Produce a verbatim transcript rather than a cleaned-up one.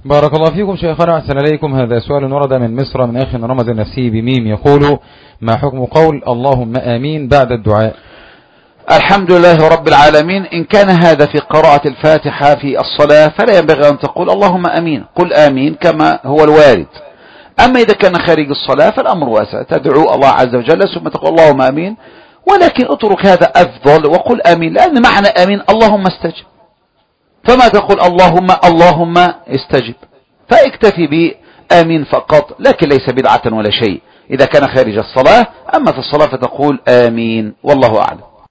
بارك الله فيكم شيخنا، أحسن إليكم. هذا سؤال ورد من مصر من أخ رمز نفسه بميم، يقول: ما حكم قول اللهم آمين بعد الدعاء؟ الحمد لله رب العالمين. إن كان هذا في قراءة الفاتحة في الصلاة فلا ينبغي أن تقول اللهم آمين، قل آمين كما هو الوارد. أما إذا كان خارج الصلاة فالأمر واسع، تدعو الله عز وجل ثم تقول اللهم آمين، ولكن اترك هذا أفضل وقل آمين، لأن معنى آمين اللهم استجب، فما تقول اللهم اللهم استجب، فاكتفي بآمين فقط، لكن ليس بدعة ولا شيء إذا كان خارج الصلاة. أما في الصلاة فتقول آمين، والله أعلم.